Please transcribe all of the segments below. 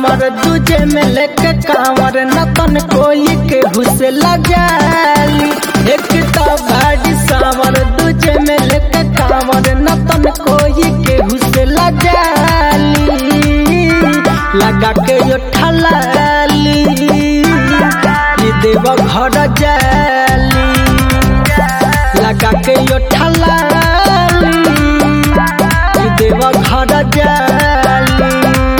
सावर दूजे में लेके कांवर नतन कोई के हुसला जाली। एक तो गाड़ी सावर दूजे में लेके कांवर नतन कोई के हुसला जाली। लगा के यो ठलाली ये देव घर जाली। लगा के यो ठलाली ये देव घर जाली।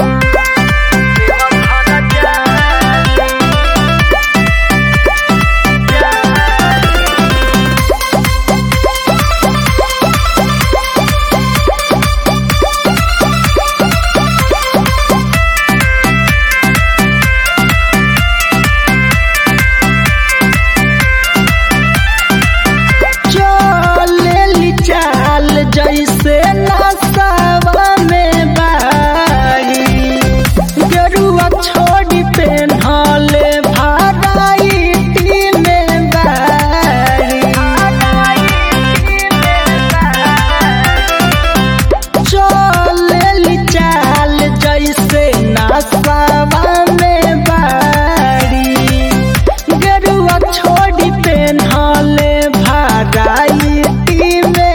जैसे नसावा में बारी गरुआ छोड़ी पेन्हले भराइटी में बारी। चलेली चाल जैसे नसावा में बारी गरुआ छोड़ी पेन्हले भराइटी में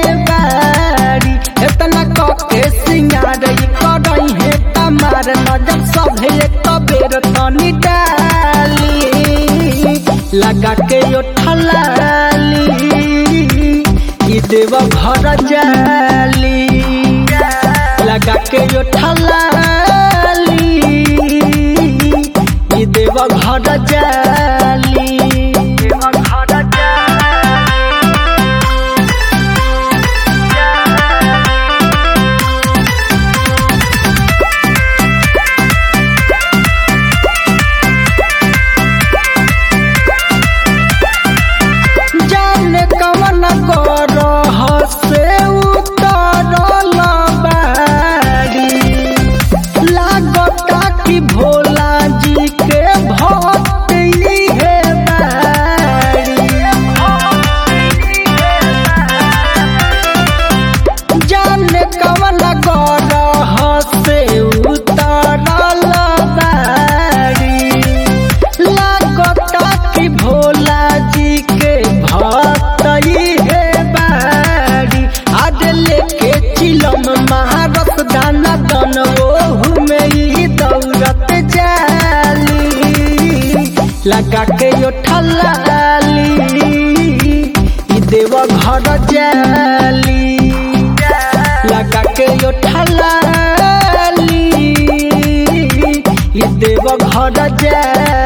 तमार नजर सभे कबेर तनी डाली। लगा के यो ठलाली ये देव घर जाली। लगा के यो ठलाली ये देव घर जाली। भोला जी के भक्त है बारी। जाने कवन गरह से उतरल बारी। लागता कि भोला जी के भक्त है बारी। आज लेके चिलम महारत दाना दन ओहू में ही दौड़त जाली। लगा के यो ठलाली ये देव घर जाली। लगा के यो ठलाली ये देव घर जाली।